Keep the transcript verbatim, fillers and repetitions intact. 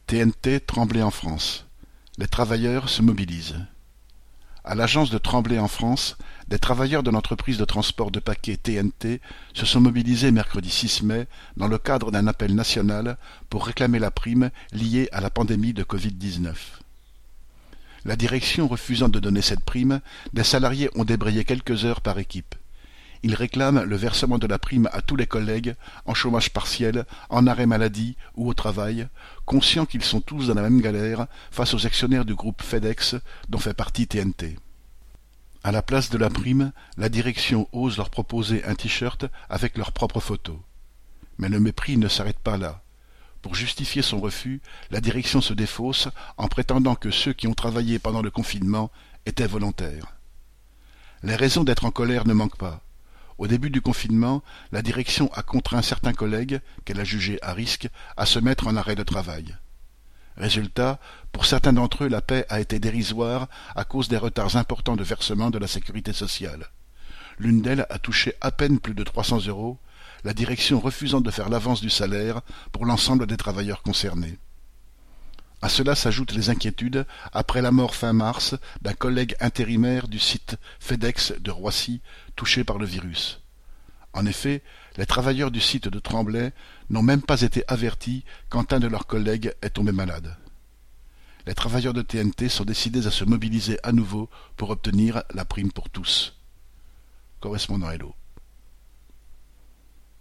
T N T Tremblay en France. Les travailleurs se mobilisent. À l'agence de Tremblay en France, des travailleurs de l'entreprise de transport de paquets T N T se sont mobilisés mercredi six mai dans le cadre d'un appel national pour réclamer la prime liée à la pandémie de covid dix-neuf. La direction refusant de donner cette prime, des salariés ont débrayé quelques heures par équipe. Ils réclament le versement de la prime à tous les collègues, en chômage partiel, en arrêt maladie ou au travail, conscients qu'ils sont tous dans la même galère face aux actionnaires du groupe FedEx dont fait partie T N T. À la place de la prime, la direction ose leur proposer un t-shirt avec leur propre photo. Mais le mépris ne s'arrête pas là. Pour justifier son refus, la direction se défausse en prétendant que ceux qui ont travaillé pendant le confinement étaient volontaires. Les raisons d'être en colère ne manquent pas. Au début du confinement, la direction a contraint certains collègues, qu'elle a jugés à risque, à se mettre en arrêt de travail. Résultat, pour certains d'entre eux, la paie a été dérisoire à cause des retards importants de versement de la sécurité sociale. L'une d'elles a touché à peine plus de trois cents euros, la direction refusant de faire l'avance du salaire pour l'ensemble des travailleurs concernés. À cela s'ajoutent les inquiétudes après la mort fin mars d'un collègue intérimaire du site FedEx de Roissy touché par le virus. En effet, les travailleurs du site de Tremblay n'ont même pas été avertis quand un de leurs collègues est tombé malade. Les travailleurs de T N T sont décidés à se mobiliser à nouveau pour obtenir la prime pour tous. Correspondant Hello.